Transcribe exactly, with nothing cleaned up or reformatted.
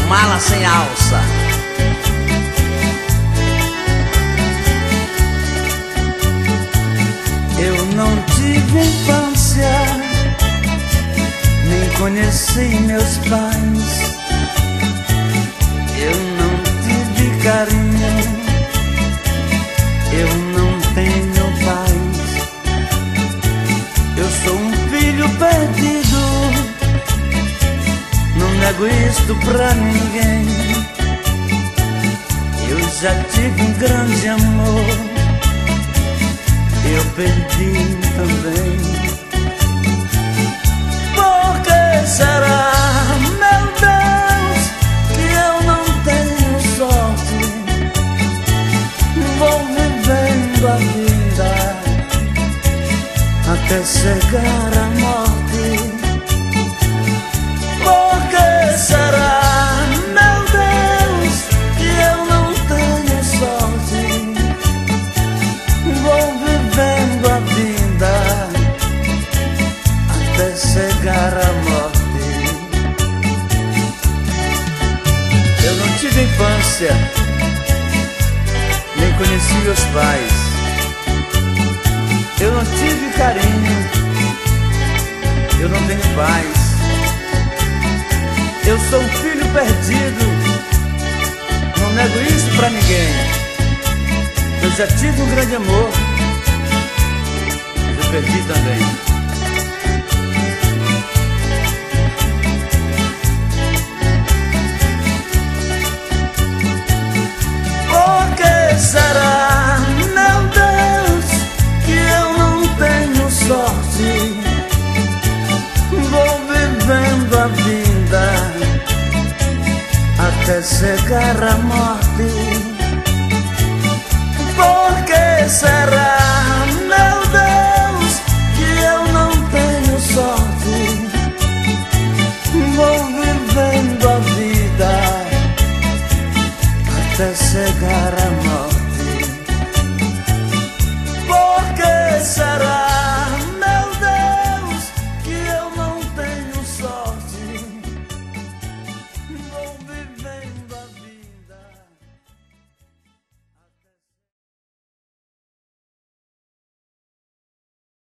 mala sem alça. Eu não tive infância, nem conheci meus pais. Eu não tive carinho, eu não tenho paz. Eu sou um filho perdido, não nego isto pra ninguém. Eu já tive um grande amor, eu perdi também. Por que será, meu Deus, que eu não tenho sorte? Vou vivendo a vida até chegar à morte. Por que será, meu Deus, que eu não tenho sorte? Vou vivendo a vida até chegar à morte. Eu não tive infância, nem conheci meus pais. Eu não tive carinho, eu não tenho paz. Eu sou um filho perdido, não nego isso pra ninguém. Eu já tive um grande amor, eu perdi também. Por que será, meu Deus, que eu não tenho sorte? Vou vivendo a vida até chegar à morte. Por que será?